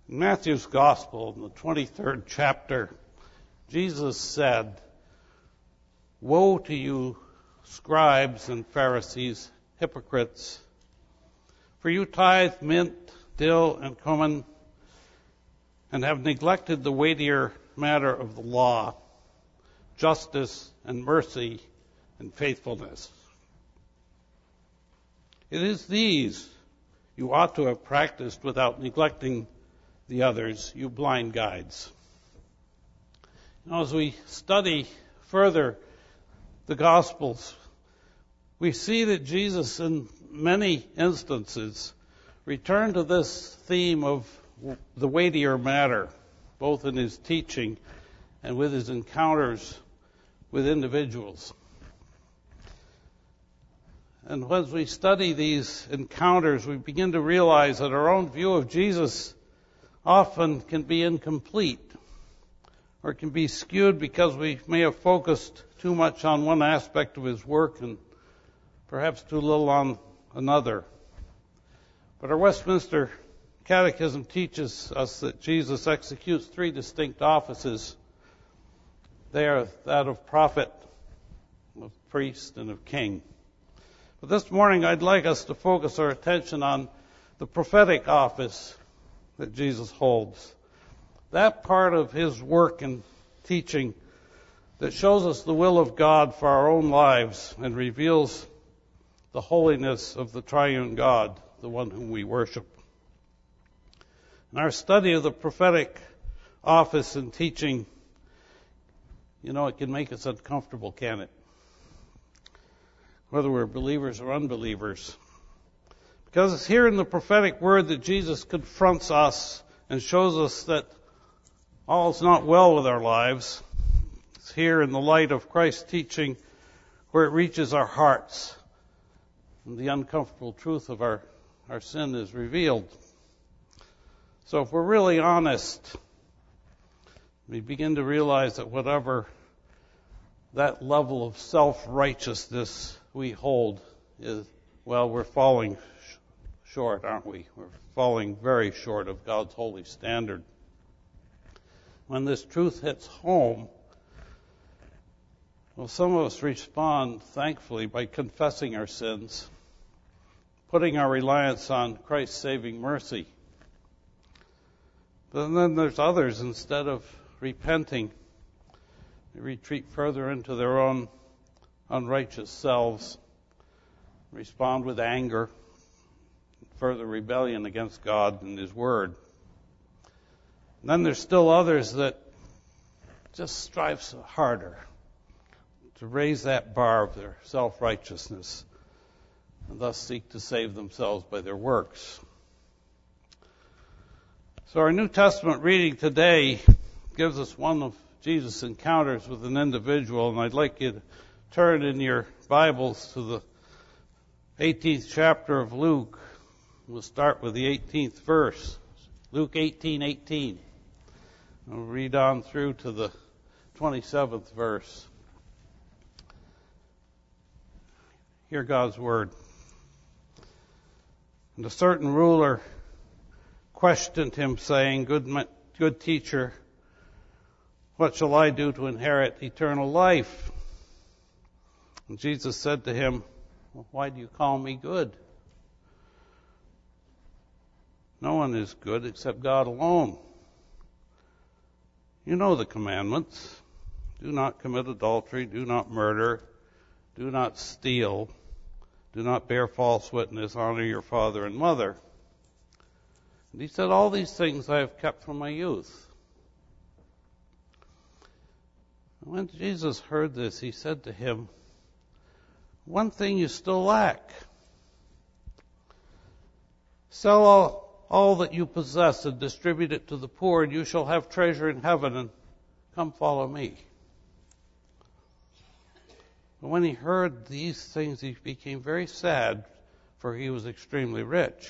In Matthew's Gospel, in the 23rd chapter, Jesus said, "Woe to you, scribes and Pharisees, hypocrites! For you tithe mint, dill, and cumin, and have neglected the weightier matter of the law, justice and mercy and faithfulness. It is these you ought to have practiced without neglecting the others, you blind guides." Now, as we study further the Gospels, we see that Jesus, in many instances, returned to this theme of the weightier matter, both in his teaching and with his encounters with individuals. And as we study these encounters, we begin to realize that our own view of Jesus often can be incomplete, or can be skewed because we may have focused too much on one aspect of his work and perhaps too little on another. But our Westminster Catechism teaches us that Jesus executes three distinct offices. They are that of prophet, of priest, and of king. But this morning I'd like us to focus our attention on the prophetic office that Jesus holds. That part of his work and teaching that shows us the will of God for our own lives and reveals the holiness of the triune God, the one whom we worship. In our study of the prophetic office and teaching, it can make us uncomfortable, can it? Whether we're believers or unbelievers. Because it's here in the prophetic word that Jesus confronts us and shows us that all is not well with our lives. It's here in the light of Christ's teaching where it reaches our hearts and the uncomfortable truth of our sin is revealed. So if we're really honest, we begin to realize that whatever that level of self-righteousness we hold is, we're falling short, aren't we? We're falling very short of God's holy standard. When this truth hits home, some of us respond, thankfully, by confessing our sins, putting our reliance on Christ's saving mercy. But then there's others, instead of repenting, they retreat further into their own unrighteous selves, respond with anger, further rebellion against God and His Word. And then there's still others that just strive so harder to raise that bar of their self-righteousness and thus seek to save themselves by their works. So our New Testament reading today gives us one of Jesus' encounters with an individual, and I'd like you to turn in your Bibles to the 18th chapter of Luke. We'll start with the 18th verse, Luke 18:18. We'll read on through to the 27th verse. Hear God's word. And a certain ruler questioned him, saying, Good teacher, what shall I do to inherit eternal life? And Jesus said to him, Why do you call me good? No one is good except God alone. You know the commandments. Do not commit adultery. Do not murder. Do not steal. Do not bear false witness. Honor your father and mother. And he said, All these things I have kept from my youth. When Jesus heard this, he said to him, One thing you still lack. Sell all that you possess and distribute it to the poor, and you shall have treasure in heaven, and come follow me. But when he heard these things, he became very sad, for he was extremely rich.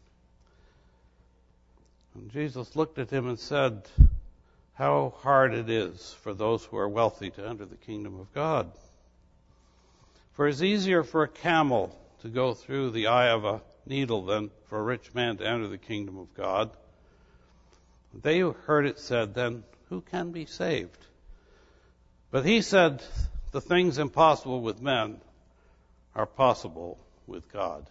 And Jesus looked at him and said, How hard it is for those who are wealthy to enter the kingdom of God. For it's easier for a camel to go through the eye of a needle than for a rich man to enter the kingdom of God. They heard it said, then who can be saved? But he said, the things impossible with men are possible with God.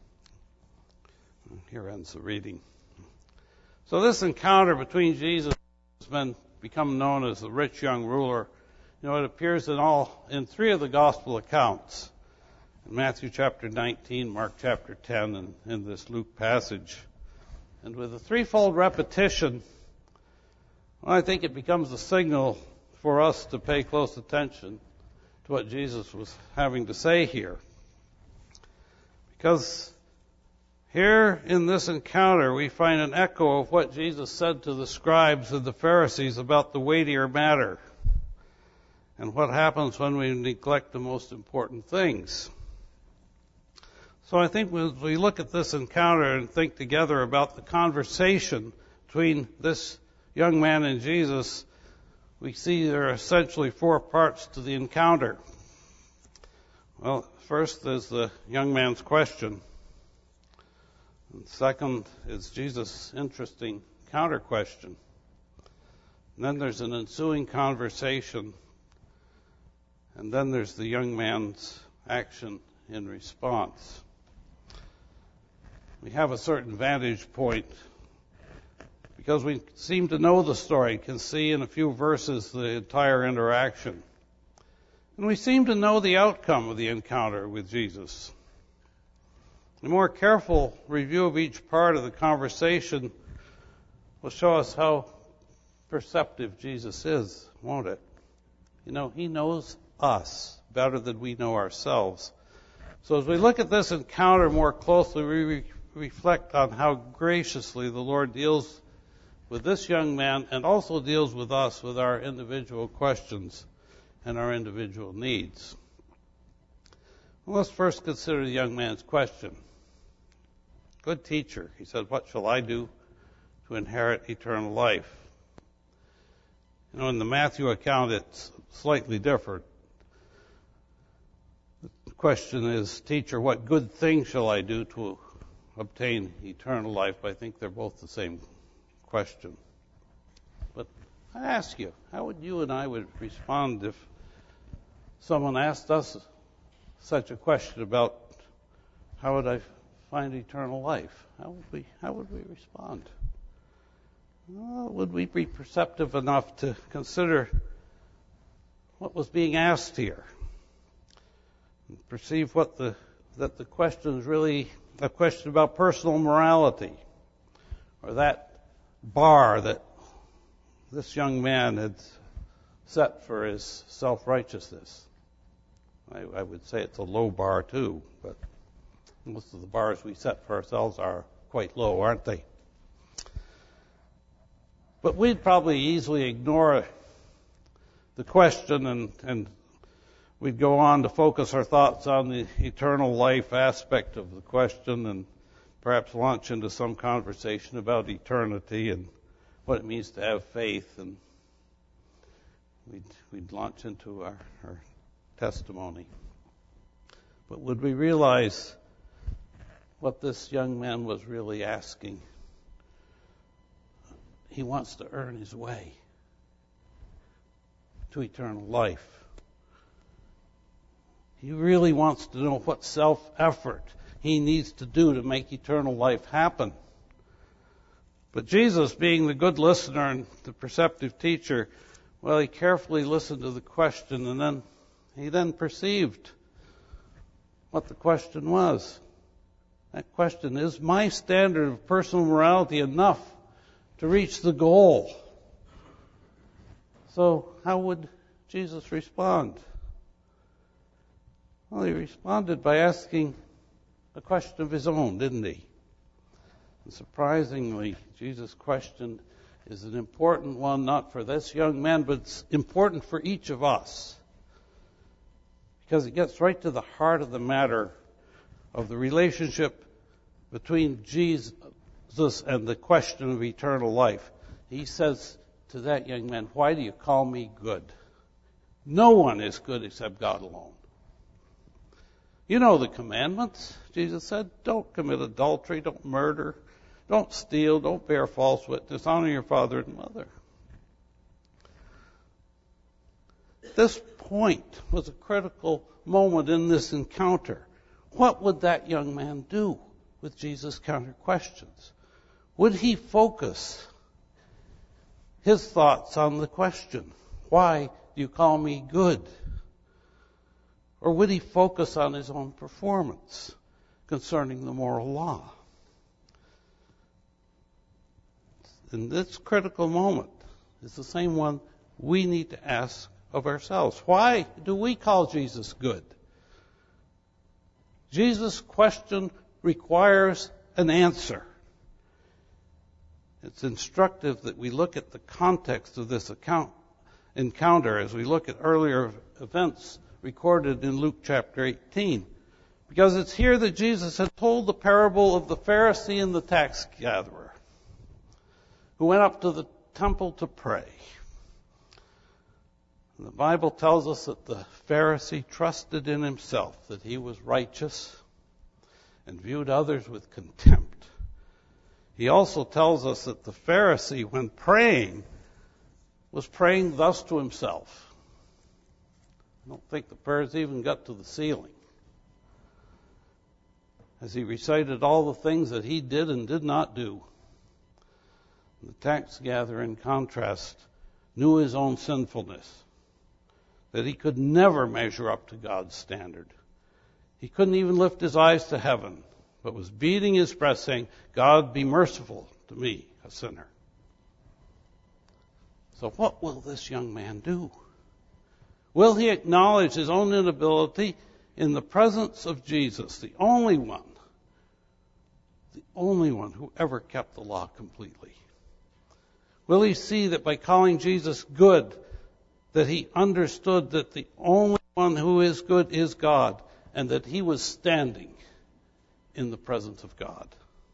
Here ends the reading. So this encounter between Jesus has been become known as the rich young ruler. You know, it appears in three of the gospel accounts. In Matthew chapter 19, Mark chapter 10, and in this Luke passage. And with a threefold repetition, well, I think it becomes a signal for us to pay close attention to what Jesus was having to say here. Because here in this encounter, we find an echo of what Jesus said to the scribes and the Pharisees about the weightier matter and what happens when we neglect the most important things. So I think as we look at this encounter and think together about the conversation between this young man and Jesus, we see there are essentially four parts to the encounter. Well, first is the young man's question. And second is Jesus' interesting counter question. And then there's an ensuing conversation. And then there's the young man's action in response. We have a certain vantage point because we seem to know the story, can see in a few verses the entire interaction. And we seem to know the outcome of the encounter with Jesus. A more careful review of each part of the conversation will show us how perceptive Jesus is, won't it? You know, he knows us better than we know ourselves. So as we look at this encounter more closely, we reflect on how graciously the Lord deals with this young man and also deals with us with our individual questions and our individual needs. Well, let's first consider the young man's question. Good teacher, he said, what shall I do to inherit eternal life? You know, in the Matthew account, it's slightly different. The question is, teacher, what good thing shall I do to obtain eternal life? I think they're both the same question. But I ask you, how would you and I would respond if someone asked us such a question about how would I find eternal life? How would we respond? Well, would we be perceptive enough to consider what was being asked here? And perceive that the question is really a question about personal morality, or that bar that this young man had set for his self-righteousness. I would say it's a low bar too, but most of the bars we set for ourselves are quite low, aren't they? But we'd probably easily ignore the question and we'd go on to focus our thoughts on the eternal life aspect of the question and perhaps launch into some conversation about eternity and what it means to have faith, and we'd launch into our testimony. But would we realize what this young man was really asking? He wants to earn his way to eternal life. He really wants to know what self-effort he needs to do to make eternal life happen. But Jesus, being the good listener and the perceptive teacher, well, he carefully listened to the question, and he then perceived what the question was. That question is, my standard of personal morality enough to reach the goal? So how would Jesus respond? Well, he responded by asking a question of his own, didn't he? And surprisingly, Jesus' question is an important one, not for this young man, but it's important for each of us. Because it gets right to the heart of the matter of the relationship between Jesus and the question of eternal life. He says to that young man, why do you call me good? No one is good except God alone. You know the commandments. Jesus said, don't commit adultery, don't murder, Don't steal, don't bear false witness, honor your father and mother. This point was a critical moment in this encounter. What would that young man do with Jesus' counter questions? Would he focus his thoughts on the question, why do you call me good? Or would he focus on his own performance concerning the moral law? And this critical moment is the same one we need to ask of ourselves. Why do we call Jesus good? Jesus' question requires an answer. It's instructive that we look at the context of this encounter as we look at earlier events recorded in Luke chapter 18. Because it's here that Jesus had told the parable of the Pharisee and the tax gatherer who went up to the temple to pray. And the Bible tells us that the Pharisee trusted in himself, that he was righteous and viewed others with contempt. He also tells us that the Pharisee, when praying, was praying thus to himself. I don't think the prayers even got to the ceiling. As he recited all the things that he did and did not do. The tax gatherer, in contrast, knew his own sinfulness, that he could never measure up to God's standard. He couldn't even lift his eyes to heaven, but was beating his breast saying, God, be merciful to me, a sinner. So what will this young man do? Will he acknowledge his own inability in the presence of Jesus, the only one who ever kept the law completely? Will he see that by calling Jesus good, that he understood that the only one who is good is God, and that he was standing in the presence of God?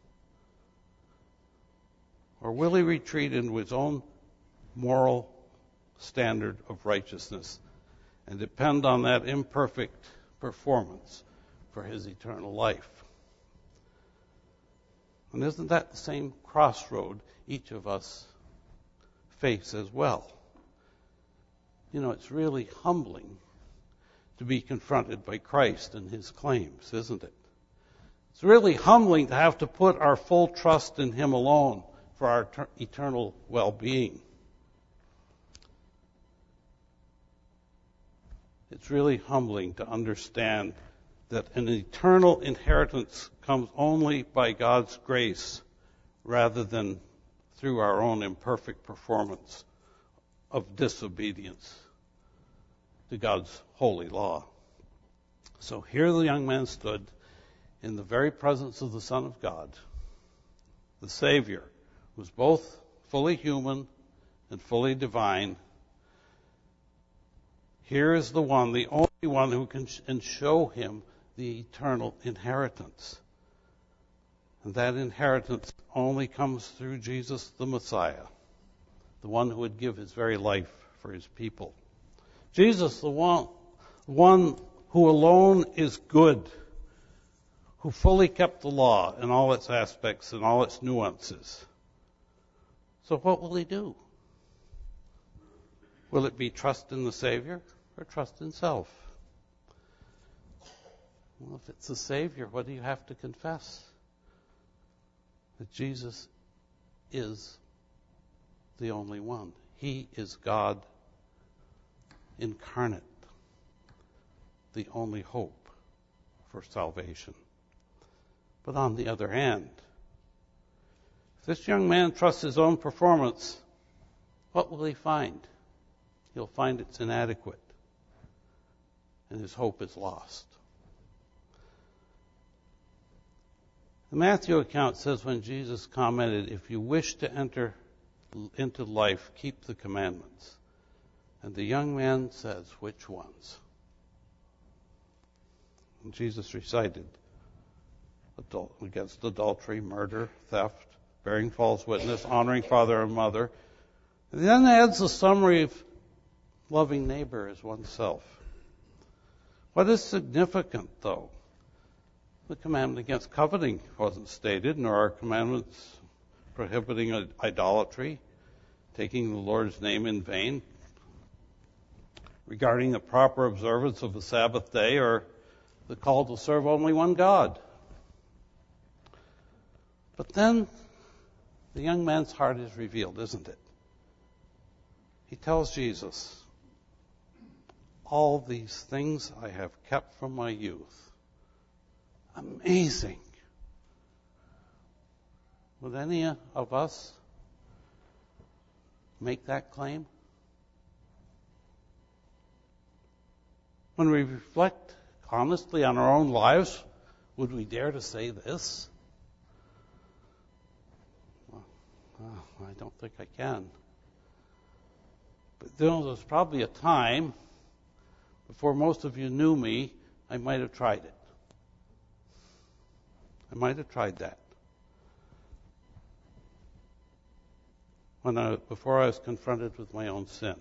Or will he retreat into his own moral standard of righteousness and depend on that imperfect performance for his eternal life? And isn't that the same crossroad each of us face as well? You know, it's really humbling to be confronted by Christ and his claims, isn't it? It's really humbling to have to put our full trust in him alone for our eternal well-being. It's really humbling to understand that an eternal inheritance comes only by God's grace rather than through our own imperfect performance of disobedience to God's holy law. So here the young man stood in the very presence of the Son of God, the Savior, who was both fully human and fully divine. Here is the one, the only one who can show him the eternal inheritance. And that inheritance only comes through Jesus the Messiah, the one who would give his very life for his people. Jesus, the one who alone is good, who fully kept the law in all its aspects and all its nuances. So what will he do? Will it be trust in the Savior or trust in self? Well, if it's the Savior, what do you have to confess? That Jesus is the only one. He is God incarnate, the only hope for salvation. But on the other hand, if this young man trusts his own performance, what will he find? He'll find it's inadequate, and his hope is lost. The Matthew account says when Jesus commented, if you wish to enter into life, keep the commandments. And the young man says, which ones? And Jesus recited against adultery, murder, theft, bearing false witness, honoring father and mother. And then adds a summary of loving neighbor as oneself. What is significant, though? The commandment against coveting wasn't stated, nor are commandments prohibiting idolatry, taking the Lord's name in vain, regarding the proper observance of the Sabbath day, or the call to serve only one God. But then the young man's heart is revealed, isn't it? He tells Jesus, all these things I have kept from my youth. Amazing. Would any of us make that claim? When we reflect honestly on our own lives, would we dare to say this? Well, I don't think I can. But there's probably a time before most of you knew me, I might have tried it. I might have tried that. Before I was confronted with my own sin.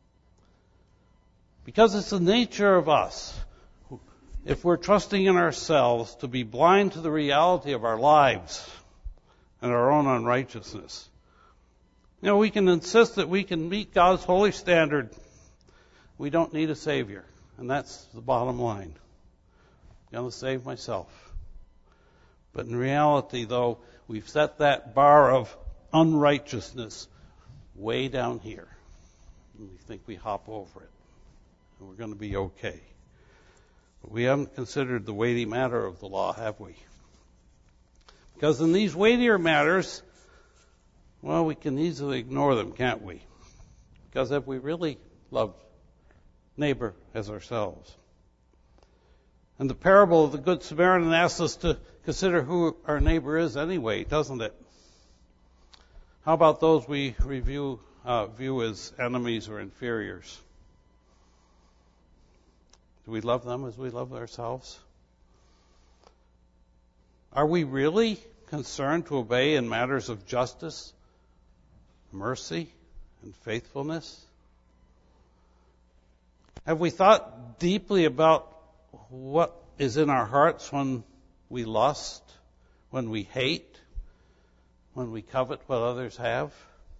Because it's the nature of us, if we're trusting in ourselves, to be blind to the reality of our lives and our own unrighteousness. We can insist that we can meet God's holy standard. We don't need a Savior. And that's the bottom line. I'm going to save myself. But in reality, though, we've set that bar of unrighteousness way down here. And we think we hop over it. And we're going to be okay. But we haven't considered the weighty matter of the law, have we? Because in these weightier matters, well, we can easily ignore them, can't we? Because if we really love neighbor as ourselves. And the parable of the Good Samaritan asks us to consider who our neighbor is anyway, doesn't it? How about those we view as enemies or inferiors? Do we love them as we love ourselves? Are we really concerned to obey in matters of justice, mercy, and faithfulness? Have we thought deeply about what is in our hearts when we lust, when we hate, when we covet what others have?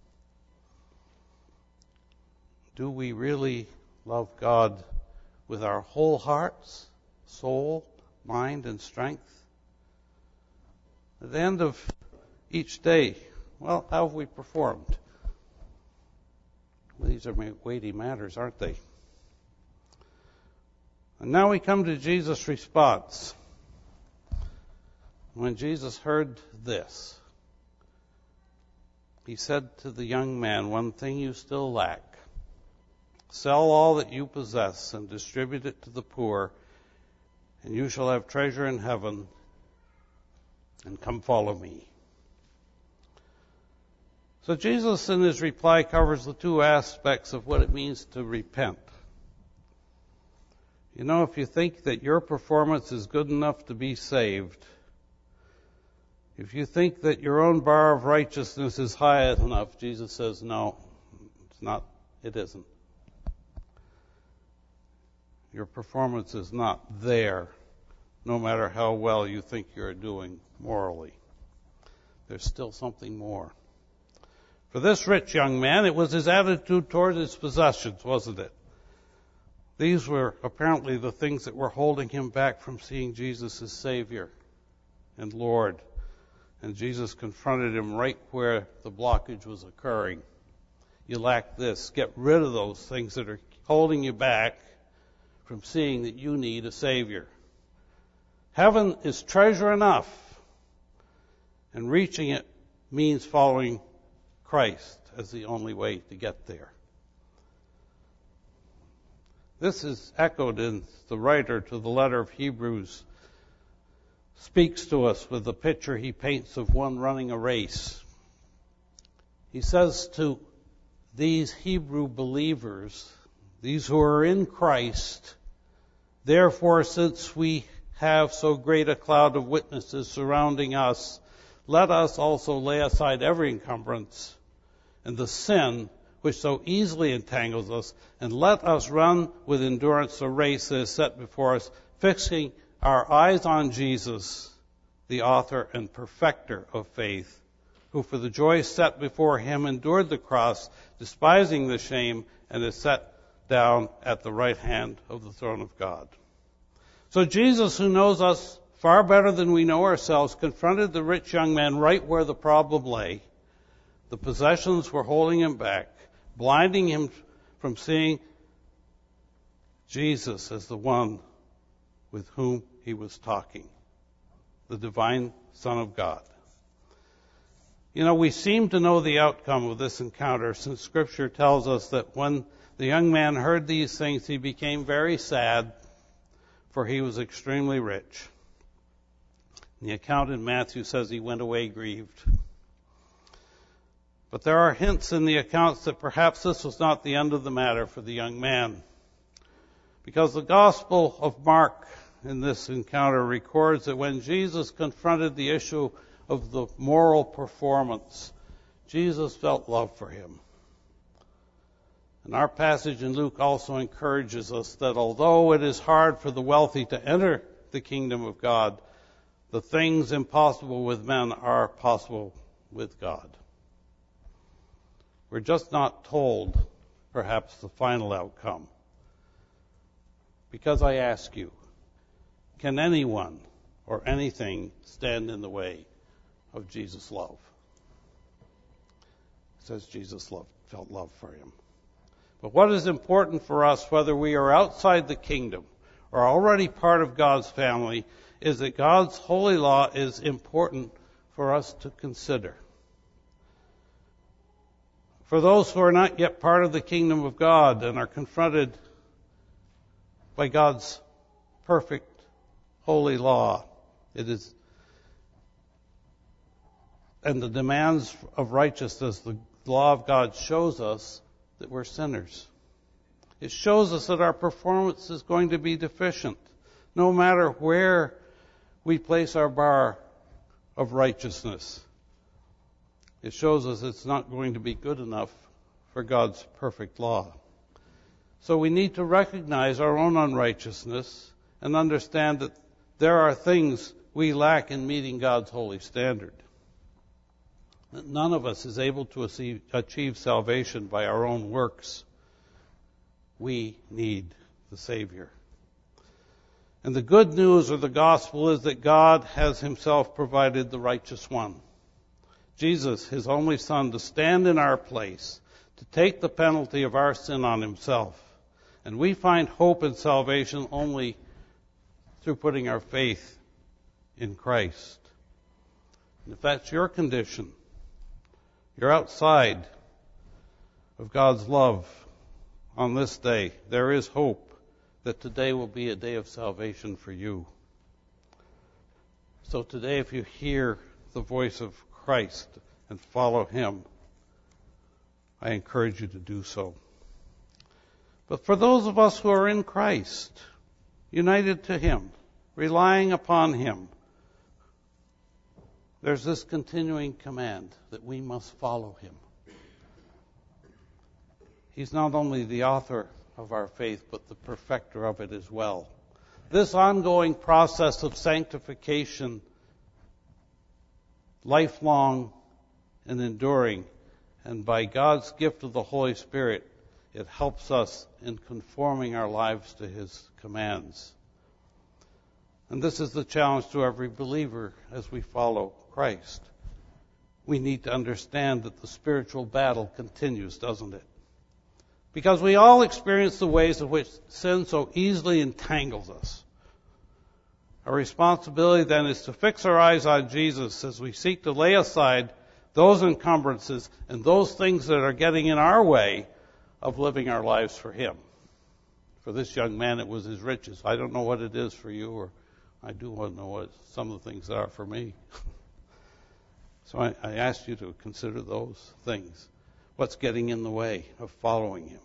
Do we really love God with our whole hearts, soul, mind, and strength? At the end of each day, well, how have we performed? Well, these are weighty matters, aren't they? And now we come to Jesus' response. When Jesus heard this, he said to the young man, one thing you still lack. Sell all that you possess and distribute it to the poor, and you shall have treasure in heaven, and come follow me. So Jesus in his reply covers the two aspects of what it means to repent. If you think that your performance is good enough to be saved, if you think that your own bar of righteousness is high enough, Jesus says, no, it's not, it isn't. Your performance is not there, no matter how well you think you're doing morally. There's still something more. For this rich young man, it was his attitude toward his possessions, wasn't it? These were apparently the things that were holding him back from seeing Jesus as Savior and Lord. And Jesus confronted him right where the blockage was occurring. You lack this. Get rid of those things that are holding you back from seeing that you need a Savior. Heaven is treasure enough, and reaching it means following Christ as the only way to get there. This is echoed in the writer to the letter of Hebrews, speaks to us with the picture he paints of one running a race. He says to these Hebrew believers, these who are in Christ, therefore, since we have so great a cloud of witnesses surrounding us, let us also lay aside every encumbrance and the sin which so easily entangles us, and let us run with endurance the race that is set before us, fixing our eyes on Jesus, the author and perfecter of faith, who for the joy set before him endured the cross, despising the shame, and is set down at the right hand of the throne of God. So Jesus, who knows us far better than we know ourselves, confronted the rich young man right where the problem lay. The possessions were holding him back, blinding him from seeing Jesus as the one with whom he was talking, the divine Son of God. You know, we seem to know the outcome of this encounter, since Scripture tells us that when the young man heard these things, he became very sad, for he was extremely rich. The account in Matthew says he went away grieved. But there are hints in the accounts that perhaps this was not the end of the matter for the young man, because the Gospel of Mark in this encounter records that when Jesus confronted the issue of the moral performance, Jesus felt love for him. And our passage in Luke also encourages us that although it is hard for the wealthy to enter the kingdom of God, the things impossible with men are possible with God. We're just not told, perhaps, the final outcome. Because I ask you, can anyone or anything stand in the way of Jesus' love? It says Jesus felt love for him. But what is important for us, whether we are outside the kingdom or already part of God's family, is that God's holy law is important for us to consider. For those who are not yet part of the kingdom of God and are confronted by God's perfect holy law, and the demands of righteousness, the law of God shows us that we're sinners. It shows us that our performance is going to be deficient, no matter where we place our bar of righteousness. It shows us it's not going to be good enough for God's perfect law. So we need to recognize our own unrighteousness and understand that there are things we lack in meeting God's holy standard. That none of us is able to achieve salvation by our own works. We need the Savior. And the good news of the gospel is that God has himself provided the righteous one, Jesus, his only Son, to stand in our place, to take the penalty of our sin on himself. And we find hope and salvation only through putting our faith in Christ. And if that's your condition, you're outside of God's love on this day, there is hope that today will be a day of salvation for you. So today, if you hear the voice of Christ and follow him, I encourage you to do so. But for those of us who are in Christ, united to him, relying upon him, there's this continuing command that we must follow him. He's not only the author of our faith, but the perfecter of it as well. This ongoing process of sanctification, lifelong and enduring, and by God's gift of the Holy Spirit, it helps us in conforming our lives to his commands. And this is the challenge to every believer as we follow Christ. We need to understand that the spiritual battle continues, doesn't it? Because we all experience the ways in which sin so easily entangles us. Our responsibility then is to fix our eyes on Jesus as we seek to lay aside those encumbrances and those things that are getting in our way of living our lives for him. For this young man, it was his riches. I don't know what it is for you, or I do want to know what some of the things are for me. So I ask you to consider those things. What's getting in the way of following him?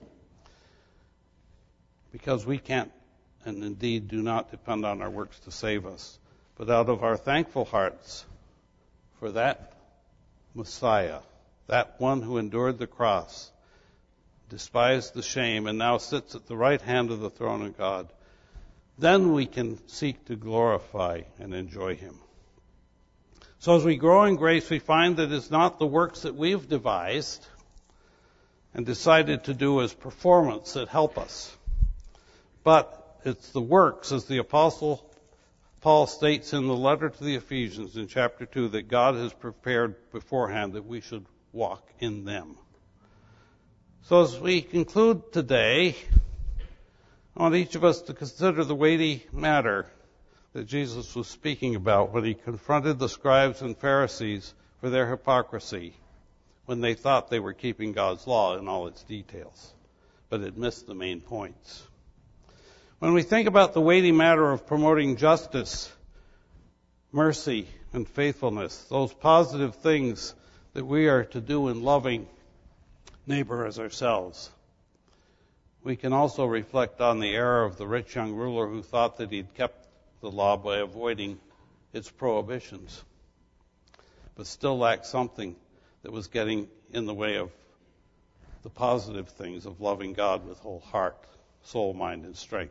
Because we can't, and indeed do not, depend on our works to save us, but out of our thankful hearts for that Messiah, that one who endured the cross, despised the shame, and now sits at the right hand of the throne of God, then we can seek to glorify and enjoy him. So as we grow in grace, we find that it's not the works that we've devised and decided to do as performance that help us, but it's the works, as the Apostle Paul states in the letter to the Ephesians in chapter 2, that God has prepared beforehand that we should walk in them. So as we conclude today, I want each of us to consider the weighty matter that Jesus was speaking about when he confronted the scribes and Pharisees for their hypocrisy when they thought they were keeping God's law in all its details, but had missed the main points. When we think about the weighty matter of promoting justice, mercy, and faithfulness, those positive things that we are to do in loving neighbor as ourselves, we can also reflect on the error of the rich young ruler who thought that he'd kept the law by avoiding its prohibitions, but still lacked something that was getting in the way of the positive things of loving God with whole heart, soul, mind, and strength.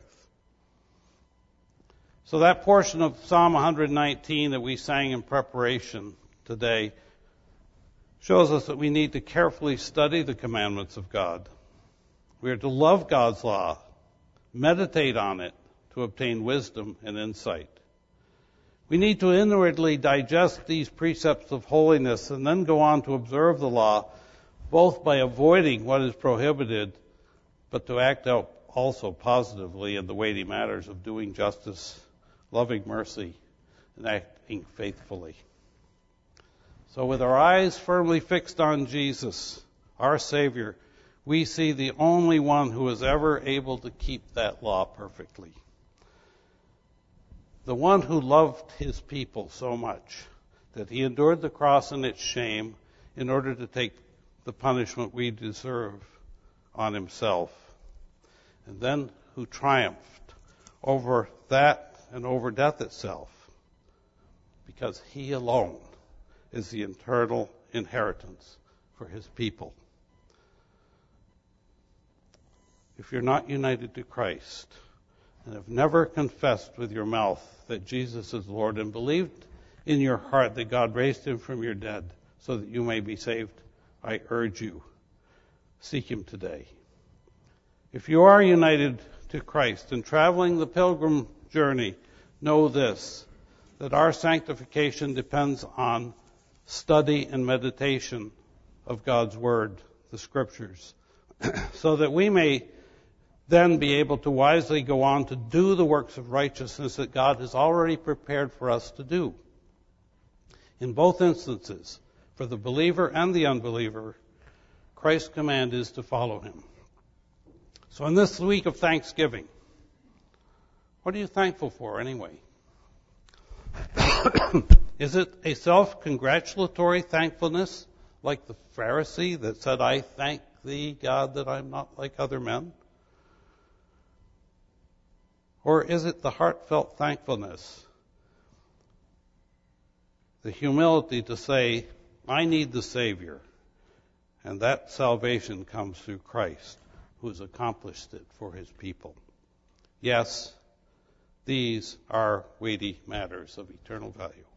So that portion of Psalm 119 that we sang in preparation today shows us that we need to carefully study the commandments of God. We are to love God's law, meditate on it to obtain wisdom and insight. We need to inwardly digest these precepts of holiness and then go on to observe the law, both by avoiding what is prohibited, but to act out also positively in the weighty matters of doing justice, loving mercy, and acting faithfully. So with our eyes firmly fixed on Jesus, our Savior, we see the only one who is ever able to keep that law perfectly. The one who loved his people so much that he endured the cross and its shame in order to take the punishment we deserve on himself. And then who triumphed over that and over death itself, because he alone is the eternal inheritance for his people. If you're not united to Christ and have never confessed with your mouth that Jesus is Lord and believed in your heart that God raised him from your dead so that you may be saved, I urge you, seek him today. If you are united to Christ and traveling the pilgrim journey, know this, that our sanctification depends on study and meditation of God's Word, the Scriptures, so that we may then be able to wisely go on to do the works of righteousness that God has already prepared for us to do. In both instances, for the believer and the unbeliever, Christ's command is to follow him. So in this week of Thanksgiving, what are you thankful for anyway? Is it a self-congratulatory thankfulness like the Pharisee that said, I thank thee, God, that I'm not like other men? Or is it the heartfelt thankfulness, the humility to say, I need the Savior, and that salvation comes through Christ, who has accomplished it for his people? Yes, these are weighty matters of eternal value.